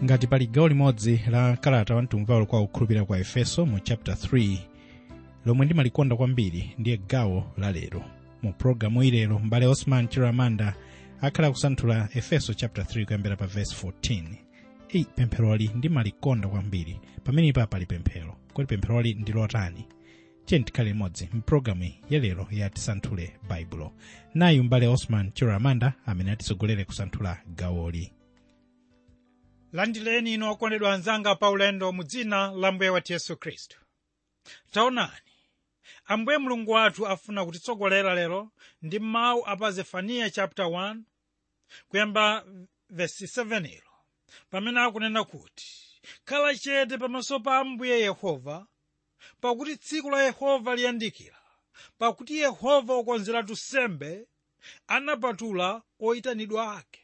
ngati pali gawo limodzi la kalata wa mtumwi Paulo kwa okhulupirira kwa Efeso mu chapter 3 lomwe ndimalikonda kwambiri ndiye gawo la lero. Mu programu ilero mbale Osman Chiramanda akhala kusanthula Efeso chapter 3 kuyambira pa verse 14. Pempheroli ndimalikonda kwambiri pamene pali pemphero. Kodi pempheroli ndi lotani? Tiye tikhale limodzi mpulogalamu ya lero ya tisanthule baibulo. Nayu mbale Osman Chiramanda amene atisogolere kusanthula gawoli. Landileni inu okondedwa anzanga pa ulendo mu dzina la Mbuye wathu Yesu Khristu. Taonani, Ambuye Mulungu wathu afuna kutitsogolera lero ndi mawu apa Zefaniya chapter 1 kuyamba verse 7 ilo, pamene akunena kuti, khala chete pamaso pa Ambuye Yehova, pakuti tsiku la Yehova liyandikira, pakuti Yehova okonzeratu nsembe, anapatula oyitanidwa ake.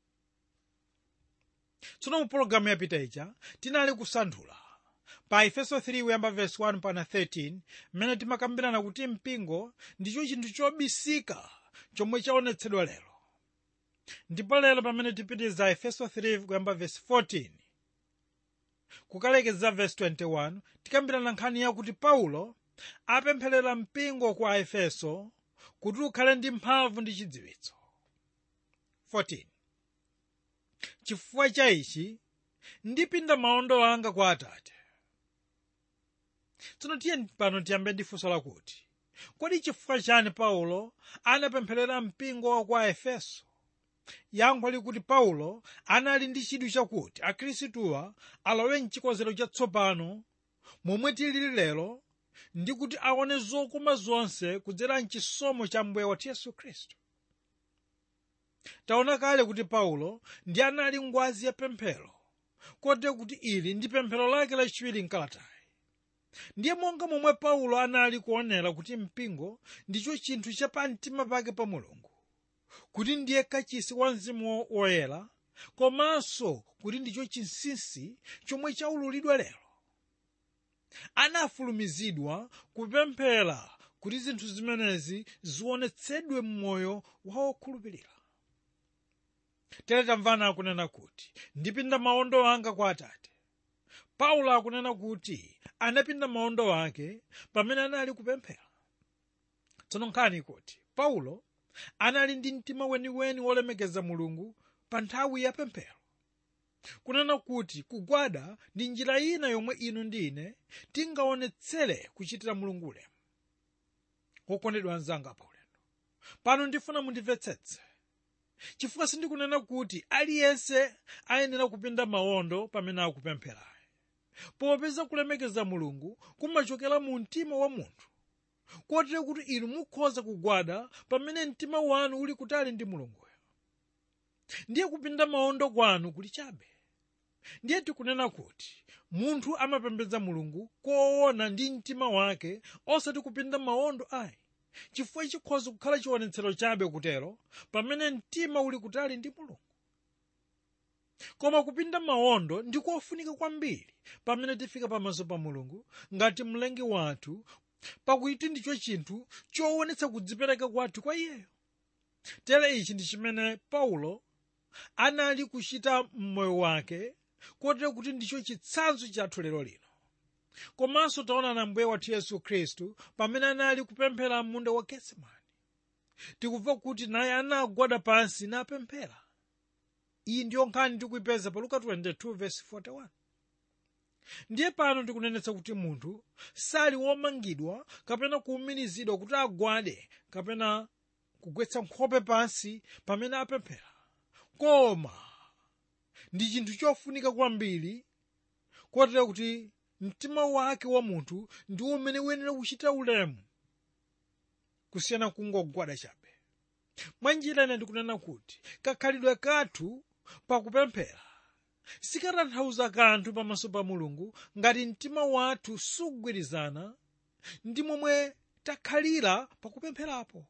Tsono mu pologalamu yapita ija tinali kusanthula pa Efeso 3 kuyamba verse 1 pana 13, mmene timakambirana kuti mpingo ndicho chinthu chobisika chomwe chaonetsedwa lero. Ndipo lero pamene tipitiza Efeso 3 kuyamba verse 14 kukalekeza verse 21, tikambirana nkhani yakuti Paulo apempherera mpingo kwa Efeso kuti ukhale ndi mphamvu ndi chidziwitso. 14. Chifukwa cha ichi ndipinda maondo anga kwa Atate. Tsono tiye pano tiyambe ndi funso lakuti, kodi chifukwa chani Paulo anapempherera mpingo kwa Efeso? Yankho likuti Paulo anali ndi chidwi chakuti akhristuwa alowe mchikonzero chatsopano momwe tili lero, ndi kuti aone zokoma zonse kudzera mchisomo cha Mbuye wathu Yesu Khristu. Taona kale kuti Paulo ndi anali ngwazi ya pemphero, kotero kuti ili ndi pemphero lake lachiwiri mkalatayi. Ndiye monga momwe Paulo anali kuonera kuti mpingo ndicho chinthu cha pamtima pake pa Mulungu, kuti ndiye kachisi wa Mzimu Woyera, komanso kuti ndicho chinsinsi chomwe chaululidwa lero, anafulumizidwa kupemphera kuti zinthu zimenezi zionetsedwe m'moyo wa okhulupirira. Tere tamvana akunena kuti ndipinda maondo anga kwa Atate. Paulo akunena kuti anapinda maondo ake pamene anali kupemphera. Tsono nkhani kuti Paulo anali ndi mtima weniweni wolemekeza Mulungu pa nthawi ya pemphero. Kunena kuti kugwada ndi njira ina yomwe inu ndi ine tingaonetsere kuchitira Mulungu ulemu. Okondedwa anzanga pa ulendo, pano ndifuna mundimvetsetse, chifukwa sindikunena kuti aliyense ayenera kupinda maondo pamene akupemphera. Popeza kulemekeza Mulungu kumachokera mu mtima wa munthu, kotero kuti inu mukhoza kugwada pamene mtima wanu uli kutali ndi Mulunguyo. Ndiye kupinda maondo kwanu kuli chabe. Ndiye tikunena kuti munthu amapembedza Mulungu koona ndi mtima wake, osati kupinda maondo ayi, chifukwa chikhoza kukhala chionetsero chabe kutero pamene mtima uli kutali ndi Mulungu. Koma kupinda maondo ndikofunika kwambiri pamene tifika pamaso pa Mulungu ngati mlengi wathu, pakuti ndicho chinthu choonetsa kudzipereka kwathu kwa Iyeyo. Tere ichi ndi chimene Paulo anali kuchita m'moyo wake, kotero kuti ndicho chitsanzo chathu lero lino. Komanso taona na Mbuye wathu Yesu Khristu pamene anali kupemphera m'munda wa Getsemani, tikumva kuti naye anagwada pansi napemphera. Iyi ndiyo nkhani tikuyipeza pa Luka 22 verse 41. Ndiye pano tikunenetsa kuti munthu sali womangidwa kapena kuuminizidwa kuti agwade kapena kugwetsa nkhope pansi pamene apemphera, koma ndi chinthu chofunika kwambiri, kotero kuti mtima wake wa munthu ndi umene uyenera kuchita ulemu, kusiyana kungogwada chabe. Mwa njira ine ndikunena kuti kakhalidwe kathu pakupemphera sikatanthauza kanthu pamaso pa Mulungu ngati mtima wathu sugwirizana ndi momwe takhalira pakupempherapo.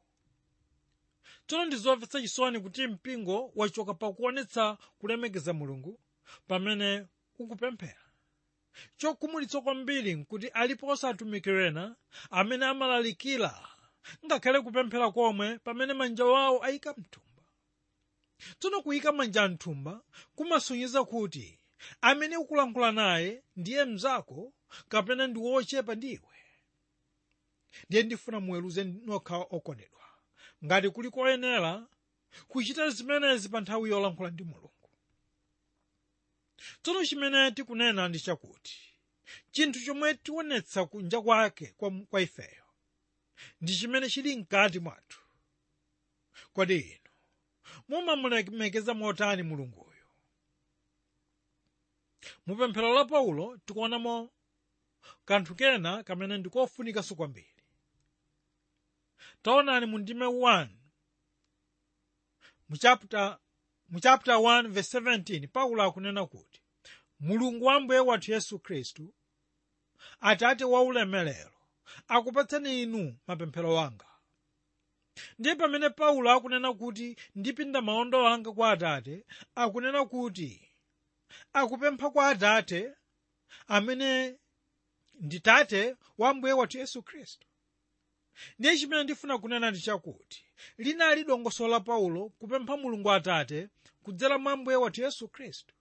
Tsono ndizomvetsa chisoni kuti mpingo wachoka pakuonetsa kulemekeza Mulungu pamene ukupemphera. Chokhumudwitsa kwambiri nkuti alipo atumiki ena amene amalalikira ngakhale kupemphera komwe pamene manja wawo ayika mthumba. Tsono kuyika manja mthumba kumasonyeza kuti amene ukulankhula naye ndiye mnzako kapena ndi wochepa ndiwe? Ndiye ndifuna muweruze nokha okondedwa, ngati kuli koyenera kuchita zimenezi pa nthawi yolankhula ndi Mulungu. Tsono chimene tikunena ndi chakuti chinthu chomwe tionetsa kunja kwake kwa ifeyo ndi chimene chili mkati mwathu. Kodi inu mumamulemekeza motani Mulunguyo? Mupemphero la Paulo tikuonamo kanthu kena kamene ndikofunikanso kwambiri. Taonani mu ndime 1 mu chapter 1 verse 17 Paulo akunena kuti Mulungu wa Ambuye wathu Yesu Khristu, Atate wa ulemerero, akupatseni inu mapemphero anga. Ndiye pamene Paulo akunena kuti ndipinda maondo anga kwa Atate, akunena kuti akupempha kwa Atate amene ndi Tate wa Ambuye wathu Yesu Khristu. Ndiye chimene ndifuna kunena ndi chakuti linali dongosolo la Paulo kupempha Mulungu Atate kudzera mwa Ambuye wathu Yesu Khristu.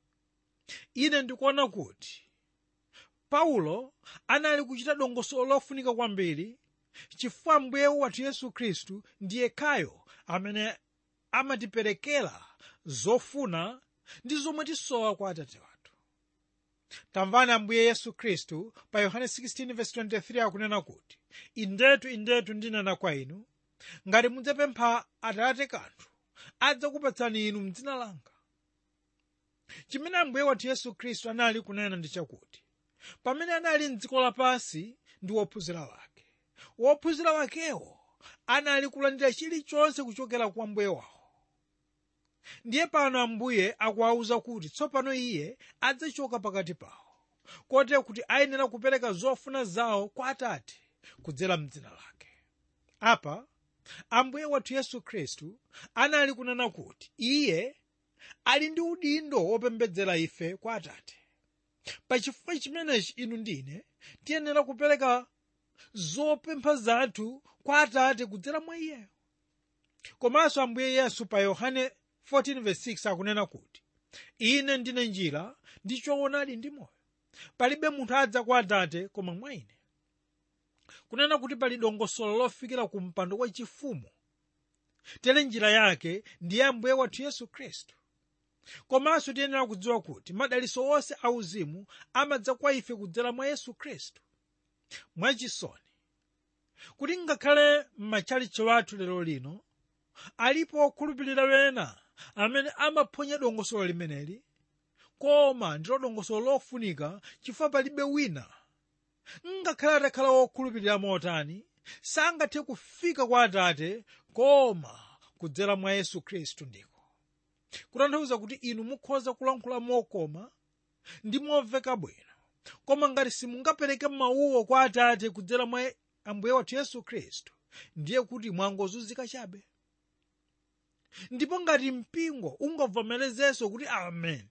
Ine ndikuona kuti Paulo anali kuchita dongosolo lofunika kwambiri chifukwa Ambuye wathu Yesu Khristu ndiye yekhayo amene amatiperekera zofuna ndi zomwe tisowa kwa Atate wathu. Tamvani Ambuye Yesu Khristu pa Yohane 16:23 akunena kuti indetu ndinena kwa inu, ngati mudzapempha Atate kanthu adzakupatsani inu m'dzina langa. Chimene Ambuye wathu Yesu Khristu anali kunena ndi chakuti pamene anali m'dziko lapansi ndi wophunzira wake, wophunzira wakewo anali kulandira chilichonse kuchokera kwa Ambuye wawo. Ndiye pano Ambuye akuwawuza kuti tsopano iye adzachoka pakati pawo, kotero kuti ayenera kupereka zofuna zawo kwa Atate kudzera m'dzina lake. Apa Ambuye wathu Yesu Khristu anali kunena kuti iye ali ndi udindo wopembedzera ife kwa Atate. Pachifukwa chimenechi inu ndine tiyenera kupereka zopempha zathu kwa Atate kudzera mwa iyeyo. Komanso Ambuye Yesu pa Yohane 14:6 akunena kuti ine ndine njira ndi choonadi ndi moyo, palibe munthu adza kwa Atate koma mwa ine. Kunena kuti pali dongosolo lofikira ku mpando wa chifumu, tere njira yake ndiye Ambuye wathu Yesu Khristu. Komanso tiyenera kudziwa kuti madalitso onse auzimu amadza kwa ife kudzera mwa Yesu Khristu. Mwachisoni kuti ngakhale m'matchalichi wathu lero lino alipo okhulupirira wena amene amaphonya dongosolo limeneli, koma ndilo dongosolo lofunika chifukwa palibe wina ngakhale atakhala wokhulupirira motani sangathe kufika kwa Atate koma kudzera mwa Yesu Khristu. Ndiko kutanthauza kuti inu mukhoza kulankhula mokoma ndi momveka bwino, koma ngati simungapereke mawuwo kwa Atate kudzera mwa Ambuye wathu Yesu Khristu, ndiye kuti mwangozunzika chabe. Ndipo ngati mpingo ungavomerezenso kuti amen,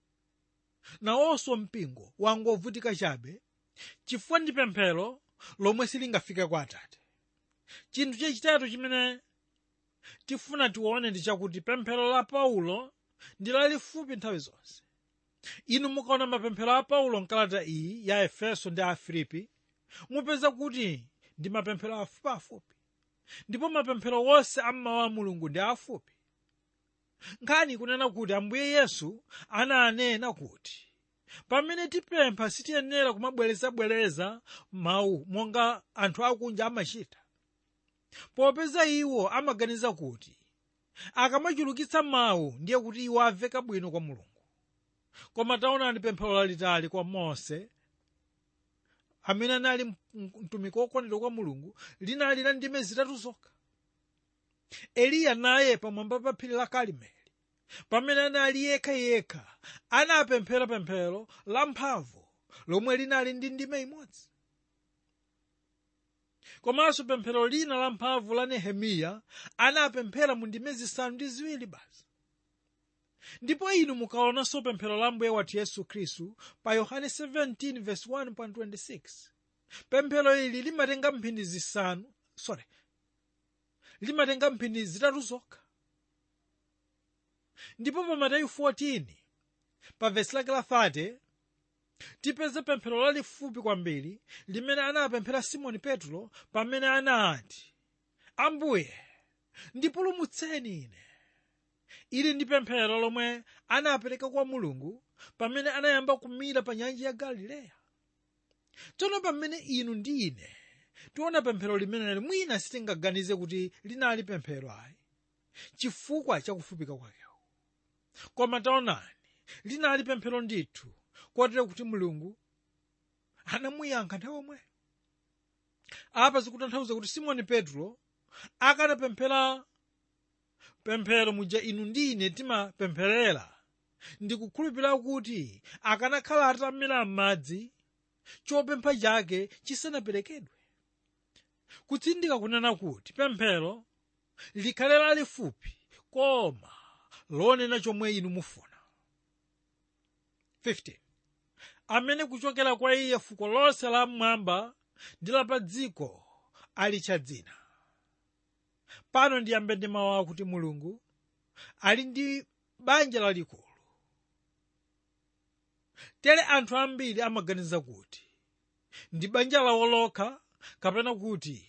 nawonso mpingo wangovutika chabe chifukwa ndi pemphero lomwe silingafike kwa Atate. Chinthu chachitatu chimene tifuna tione ndi chakuti pemphero la Paulo ndi lalifupi nthawi zonse. Inu mukaona mapemphero a Paulo mkalata iyi ya Efeso ndi a Filipi, mupeza kuti ndi mapemphero afupiafupi, ndipo mapemphero wonse a mawu a Mulungu ndi afupi. Nkhani kunena kuti Ambuye Yesu ananena kuti pamene tipempha sitiyenera kumabwerezabwereza mawu monga anthu akunja amachita, popeza iwo amaganiza kuti akamachulukitsa mawu ndiye kuti iwo amveka bwino kwa Mulungu. Koma taonani pemphero lalitali kwa Mose amene anali mtumiki wokondedwa kwa Mulungu linali la ndime 3 zokha. Eliya naye pamwamba pa phiri la Karimeli pamene anali yekha anapemphera pemphero lamphamvu lomwe linali ndi ndime 1. Komanso pemphero lina lamphamvu la Nehemiya anapemphera mu ndime 7 basi. Ndipo inu mukaonanso pemphero la Ambuye wathu Yesu Khristu pa Yohane 17:1-26. Pemphero ili limatenga mphindi 3 zokha. Ndipo pa Mateyu 14 pa vesi lake la 30 tipeze pemphero lalifupi kwambiri limene anapemphera Simoni Petro pamene anati, Ambuye, ndipulumutseni ine. Ili ndi pemphero lomwe anapereka kwa Mulungu pamene anayamba kumira pa nyanja ya Galileya. Tsono pamene inu ndi ine tiona pemphero limeneli, mwina sitingaganize kuti linali pemphero ayi, chifukwa chakufupika kwakewo. Koma taonani, linali pemphero ndithu, kotero kuti Mulungu anamuyankha nthawi yomweyo. Apa zikutanthauza kuti Simoni Petro akanapemphera pemphero muja inu ndi ine timapempherera, ndikukhulupirira kuti akanakhala atamira m'madzi chopempha chake chisanaperekedwe. Kutsindika kunena kuti pemphero likhale lalifupi koma lonena chomwe inu mufuna. 15. Amene kuchokera kwa iye fuko lonse la mmwamba ndi la pa dziko alitcha dzina. Pano ndiyambe ndi mawu akuti Mulungu ali ndi banja lalikulu. Tere anthu ambiri amaganiza kuti ndi banja lawo lokha, kapena kuti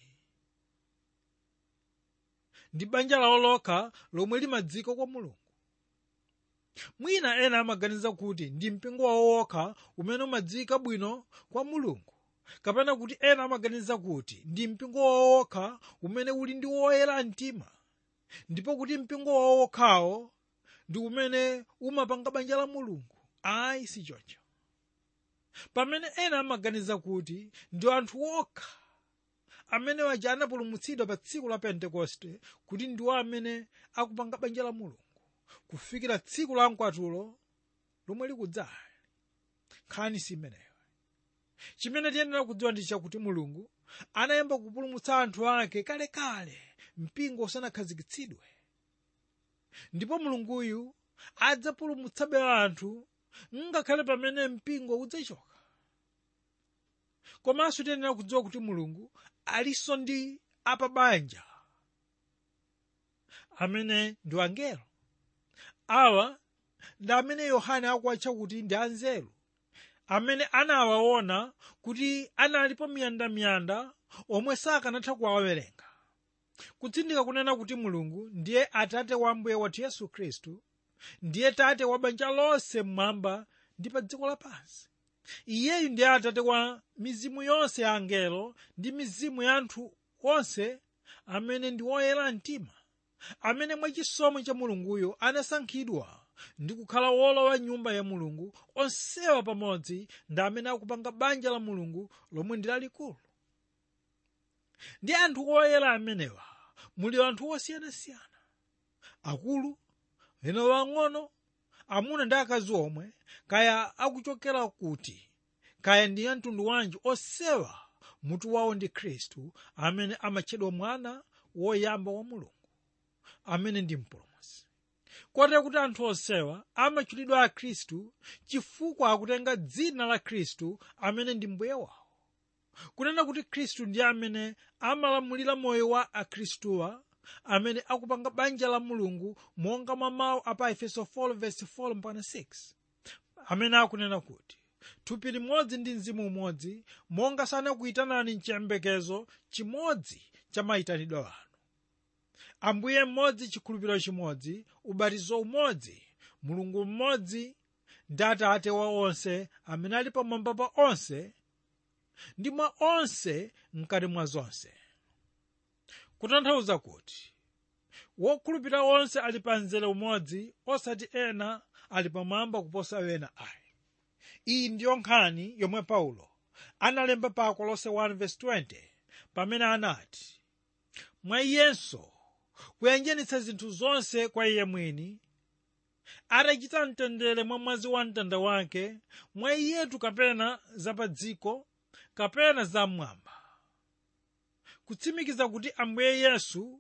ndi banja lawo lokha lomwe limadzika kwa Mulungu. Mwina ena amaganiza kuti ndi mpingo wawo wokha umene umadzika bwino kwa Mulungu, kapena kuti ena amaganiza kuti ndi mpingo wawo wokha umene uli ndi woyera mtima, ndipo kuti mpingo wawo wokhawo ndi umene umapanga banja la Mulungu. Ayi, si choncho. Pamene ena amaganiza kuti ndi anthu okha amene waja anapulumutsidwa pa tsiku la Pentekoste kuti ndiwo amene akupanga banja la Mulungu kufikira tsiku la mkwatulo lomwe likudzali. Nkhani si imeneyo. Chimene tiyenera kudziwa ndi chakuti Mulungu anayamba kupulumutsa anthu ake kalekale mpingo usanakhazikitsidwe, ndipo Mulunguyu adzapulumutsabe anthu ngakhale pamene mpingo udzachoka. Komanso tiyenera kudziwa kuti Mulungu alinso ndi apabanja amene ndi angelo. Awa ndi amene Yohane akuwatcha kuti ndi anzeru, amene anawaona kuti analipo miyandamiyanda omwe sakanatha kuwawerenga. Kutsindika kunena kuti Mulungu ndiye Atate wa Ambuye wathu Yesu Khristu, ndiye Tate wa banja lonse mmwamba ndi pa dziko lapansi. Iyeyu ndiye Atate wa mizimu yonse ya angelo ndi mizimu ya anthu onse amene ndi woyera mtima, amene mwachisomo cha Mulunguyo anasankhidwa ndi kukhala wolowa nyumba ya Mulungu. Onsewa pamodzi ndi amene akupanga banja la Mulungu lomwe ndi lalikulu. Ndi anthu oyera amenewa muli anthu osiyanasiyana, akulu, ena wang'ono, amuna ndi akazi omwe, kaya akuchokera kuti, kaya ndi mtundu wanji, onsewa mutu wawo ndi Khristu, amene amatchedwa mwana woyamba wa Mulungu, amene ndi mpulumutsi. Kotero kuti anthu onsewa amatchulidwa a Khristu chifukwa akutenga dzina la Khristu amene ndi mbuye wawo. Kunena kuti Khristu ndiye amene amalamulira moyo wa akhristuwa amene akupanga banja la Mulungu, monga mwa mawu apa Efeso 4:4-6, amene akunena kuti thupi limodzi ndi mzimu umodzi, monga sanakuyitanani mchiyembekezo chimodzi cha mayitanidwe anu. Ambuye mmodzi, chikhulupiriro chimodzi, ubatizo umodzi, Mulungu mmodzi ndi Atate wa onse amene ali pamwamba pa onse ndi mwa onse mkati mwa zonse. Kutanthauza kuti wokhulupirira onse ali pa mzere umodzi, osati ena ali pamwamba kuposa ena ayi. Iyi ndiyo nkhani yomwe Paulo analemba pa Kolose 1:20 pamene anati, mwa iyenso kuyanjanitsa zinthu zonse kwa iye mwini, atachita mtendere mwa mwazi wa mtanda wake, mwa iyetu kapena za pa dziko kapena za mmwamba. Kutsimikiza kuti Ambuye Yesu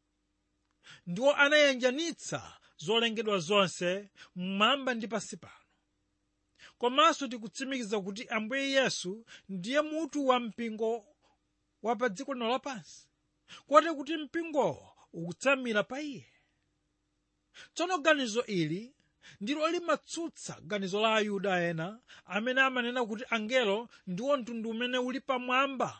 ndiwo anayanjanitsa zolengedwa zonse mmwamba ndi pansi pano. Komanso tikutsimikiza kuti Ambuye Yesu ndiye mutu wa mpingo wa pa dziko lino lapansi, kotero kuti mpingowo ukutsamira pa iye. Tsono ganizo ili ndilo limatsutsa ganizo la Ayuda ena amene amanena kuti angelo ndiwo mtundu umene uli pamwamba.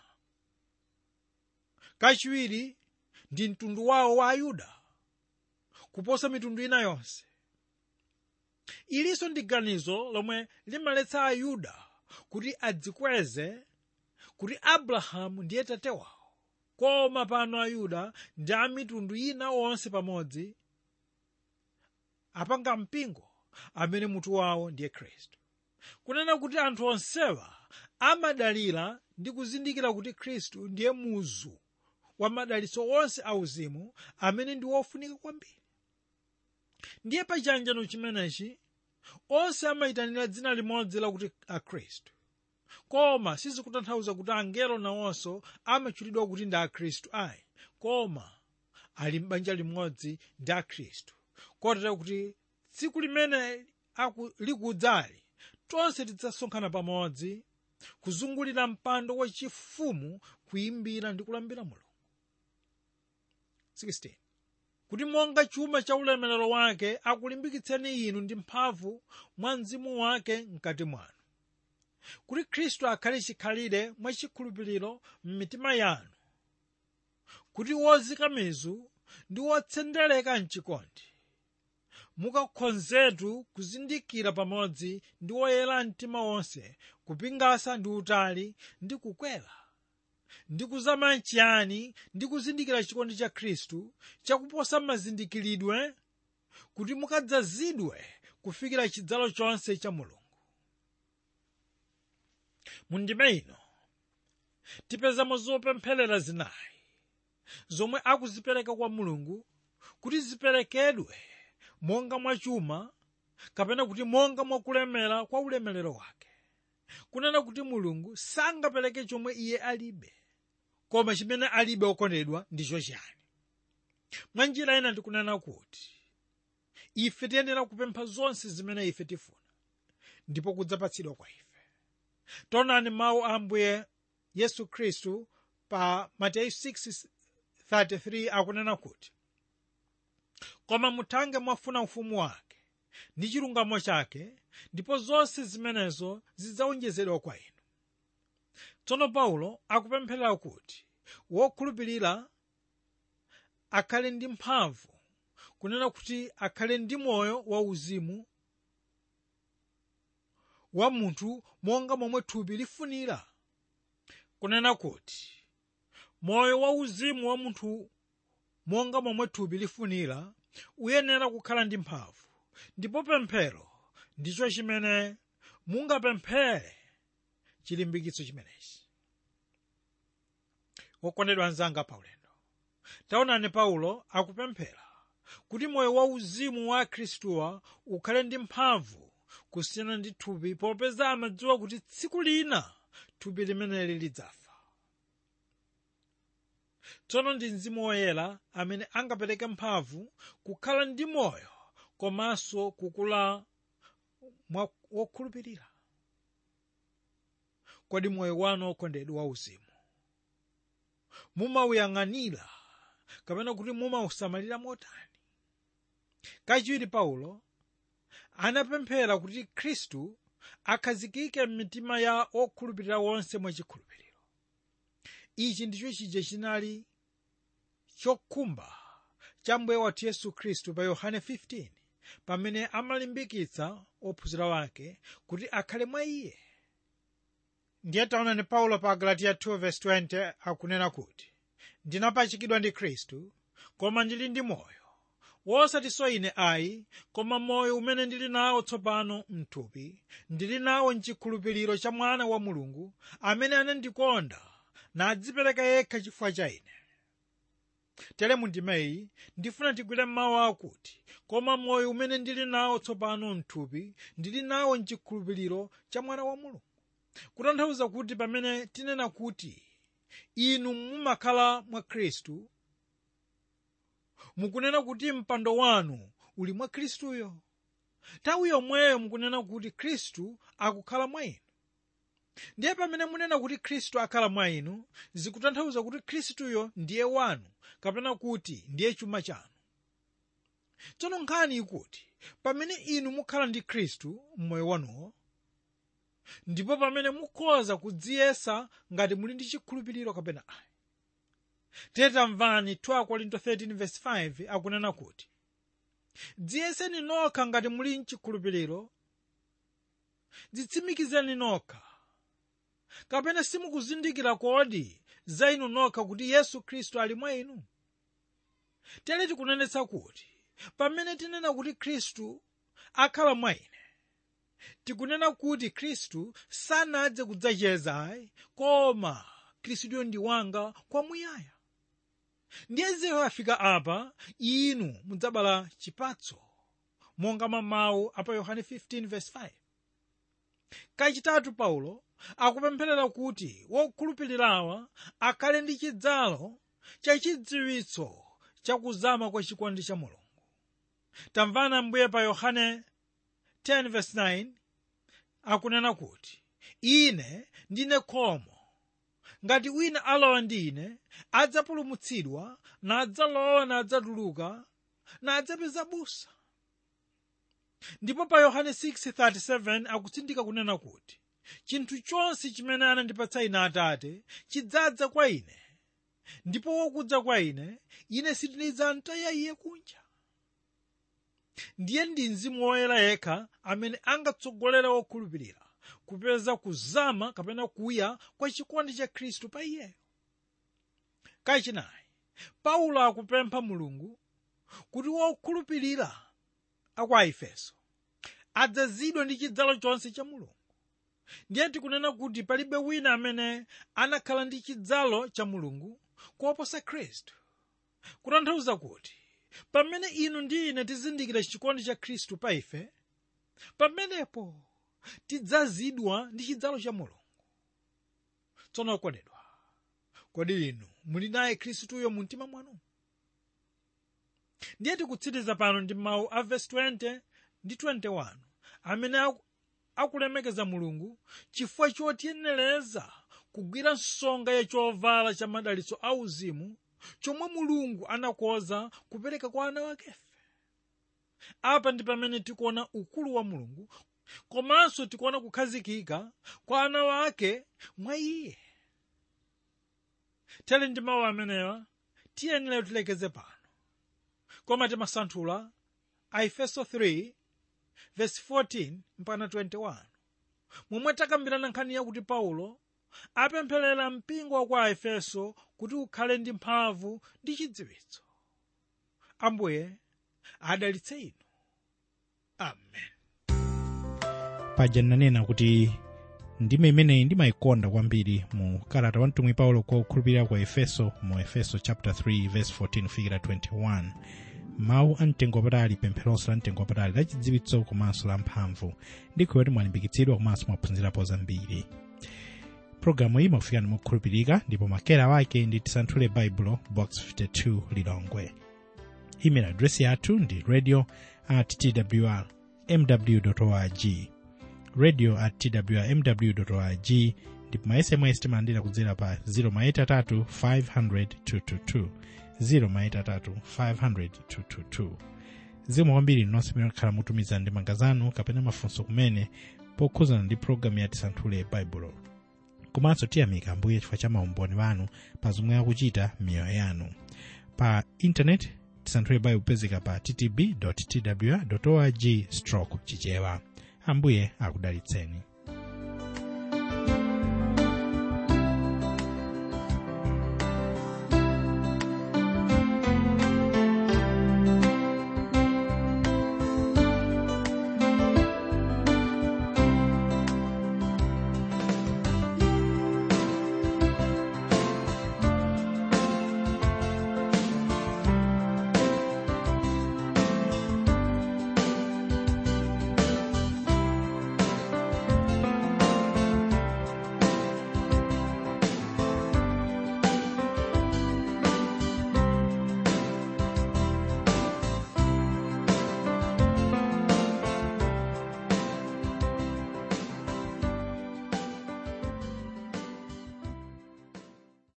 Kachiwiri ndi mtundu wawo wa Ayuda kuposa mitundu ina yonse. Ilinso ndi ganizo lomwe limaletsa Ayuda kuti adzikweze kuti Abrahamu ndiye tate wawo, koma pano Ayuda ndi a mitundu ina onse pamodzi apanga mpingo amene mutu wawo ndiye Khristu. Kunena kuti anthu onsewa amadalira ndi kuzindikira kuti Khristu ndiye muzu wa madalitso onse auzimu amene ndi wofunika kwambiri. Ndiye pa chiyanjano chimenechi onse amayitanira dzina limodzi lakuti Akhristu, koma sizikutanthauza kuti angelo nawonso amatchulidwa kuti ndi Akhristu ayi, koma ali m'banja limodzi ndi Akhristu, kotero kuti tsiku limene likudzali tonse tidzasonkhana pamodzi kuzungulira mpando wachifumu kuyimbira ndi kulambira Mulungu. 16. Kuti monga chuma cha ulemerero wake akulimbikitseni inu ndi mphamvu mwa mzimu wake mkati mwanu, kuti Khristu akhale chikhalire mwachikhulupiriro m'mitima yanu, kuti wozika mizu ndi wotsendereka mchikondi mukakhonzetu kuzindikira pamodzi ndi woyera mtima wonse kupingasa ndi utali ndi kukwera ndi kuzama chiyani ndi kuzindikira chikondi cha Khristu chakuposa mazindikiridwe, kuti mukadzazidwe kufikira chidzalo chonse cha Mulungu. Mundime ino tipezamo zopempherera zinayi zomwe akuzipereka kwa Mulungu kuti ziperekedwe monga mwachuma kapena kuti monga mwakulemera kwa ulemerero wake. Kunena kuti Mulungu sangapereke chomwe iye alibe, koma chimene alibe okondedwa ndicho chiyani. Mwa njira ina ndikunena kuti ife tiyenera kupempha zonse zimene ife tifuna ndipo kudzapatsidwa kwa ife. Taonani mawu a Ambuye Yesu Khristu pa Mateyu 6:33 akunena kuti, koma muthange mwafuna ufumu wake ndi chilungamo chake, ndipo zonse zimenezo zidzawonjezedwa kwa inu. Tsono Paulo akupempherera kuti wokhulupirira akhale ndi mphamvu, kunena kuti akhale ndi moyo wauzimu wa munthu monga momwe thupi lifunira. Kunena kuti moyo wauzimu wa munthu monga momwe thupi lifunira uyenera kukhala ndi mphamvu, ndipo pemphero ndicho chimene mungapemphere chilimbikitso chimenechi. Wokondedwa anzanga paulendo, taonani Paulo akupemphera kuti moyo wauzimu wa Khristuwa ukhale ndi mphamvu kusiyana ndi thupi, popeza amadziwa kuti tsiku lina thupi limeneli lidzafa. Tsono ndi Mzimu Woyera amene angapereke mphamvu kukhala ndi moyo komanso kukula mwa wokhulupirira. Kodi moyo wanu okondedwa wauzimu mumawuyang'anira kapena kuti mumawusamalira motani? Kachiwiri Paulo anapemphera kuti Khristu akhazikike m'mitima ya okhulupirira wonse mwachikhulupiriro. Ichi ndicho chija chinali chokhumba cha Mbuye wathu Yesu Khristu pa Yohane 15 pamene amalimbikitsa ophunzira wake kuti akhale mwa iye. Ndiye taonani Paulo pa Galatiya 2:20 akunena kuti, ndinapachikidwa ndi Khristu, koma ndili ndi moyo, wosatinso ine ayi, koma moyo umene ndili nawo tsopano m'thupi ndili nawo m'chikhulupiriro cha Mwana wa Mulungu amene anandikonda nadzipereka yekha chifukwa cha ine. Tere mundimeyi ndifuna tigwire mawu akuti, koma moyo umene ndili nawo tsopano m'thupi ndili nawo m'chikhulupiriro cha Mwana wa Mulungu. Kutanthauza kuti pamene tinena kuti inu mumakhala mwa Khristu, mukunena kuti mpando wanu uli mwa Khristuyo. Nthawi yomweyo mukunena kuti Khristu akukhala mwa inu. Ndiye pamene munena kuti Khristu akhala mwa inu, zikutanthauza kuti Khristuyo ndiye wanu, kapena kuti ndiye chuma chanu. Tsono nkhani ikuti pamene inu mukhala ndi Khristu m'moyo wanuwo, ndipo pamene mukhoza kudziyesa ngati muli ndi chikhulupiriro kapena ayi. Tamvani 2 Korinto 13:5 akunena kuti, dziyeseni nokha ngati muli mchikhulupiriro, dzitsimikizeni nokha. Kapena simukuzindikira kodi za inu nokha kuti Yesu Khristu ali mwa inu? Tere tikunenetsa kuti pamene tinena kuti Khristu akhala mwa ine, tikunena kuti Khristu sanadze kudzacheza ayi, koma Khristuyo ndi wanga kwamuyaya. Ndiye zikafika apa inu mudzabala chipatso, monga mawu a Yohane 15:5. Kachitatu Paulo akupempherera kuti wokhulupirirawa akhale ndi chidzalo cha chidziwitso cha kuzama kwa chikondi cha Mulungu. Tamvana mbuye pa Yohane 10:9 akunena kuti, ine ndine khomo. Ngati wina alowa ndi ine, adzapulumutsidwa, nadzalowa nadzatuluka, nadzapeza busa. Ndipo pa Yohane 6:37 akutsindika kunena kuti, chinthu chonse chimene anandipatsa ine Atate chidzadza kwa ine, ndipo wokudza kwa ine, ine sindidzamtaya iye kunja. Ndiye ndi Mzimu Woyera yekha amene angatsogolera wokhulupirira kupeza kuzama kapena kuya kwa chikondi cha Khristu pa iyeyo. Kachinayi, Paulo akupempha Mulungu kuti wokhulupirira aku Efeso adzazidwe ndi chidzalo chonse cha Mulungu. Ndiye tikunena kuti palibe wina amene anakhala ndi chidzalo cha Mulungu kuposa Khristu. Kutanthauza kuti pamene inu ndi ine tizindikira chikondi cha Khristu pa ife, pamenepo tidzazidwa ndi chidzalo cha Mulungu. Tsono okondedwa, kodi inu muli naye Khristuyo mu mtima mwanu? Ndiye tikutsiriza pano ndi mawu a verse 20 ndi 21 amene akulemekeza Mulungu chifukwa chotiyenereza kugwira nsonga ya chovala cha madalitso auzimu chomwe Mulungu anakonza kupereka kwa ana wakefe. Apa ndi pamene tikuona ukulu wa Mulungu, komanso tikuona kukhazikika kwa ana wake mwa Iye. Tere ndi mawu amenewa tiyenera tilekeze pano, koma timasanthula a Efeso 3 verse 14 mpaka 21, momwe takambirana nkhani yakuti Paulo apempherera mpingo wa kwa Efeso kuti ukhale ndi mphamvu ndi chidziwitso. Ambuye adalitse inu. Amen. Paja nanena kuti ndime imeneyi ndimayikonda kwambiri mu kalata wa mtumwi Paulo kwa okhulupirira kwa Efeso, mu Efeso chapter 3 verse 14 fikira 21. Mawu amtengo wapatali, pempheronso la mtengo wapatali la chidziwitso komanso la mphamvu. Ndikuwa kuti mwalimbikitsidwa komanso mwaphunzirapo zambiri. Programu iyi makufikani mokhulupirika, ndipo makera wake ndi Tisanthule Baibulo, Box 52 Lilongwe. Email address yathu ndi radio@twrmw.org, radio@twrmw.org, ndipo ma SMS timalandira kudzera pa 083 500 222, 083 500 222. Zikomo kwambiri nonse mmene mwakhala mutumiza ndi mangazano kapena mafunso kumene pokhuzana ndi programu ya Tisanthule Baibulo. Komanso tiyamika Ambuye chifukwa cha maumboni wanu pa zomwe akuchita m'miyoyo yanu. Pa internet Tisanthule Baibulo pezeka pa ttb.twr.org/chichewa. Ambuye akudalitseni.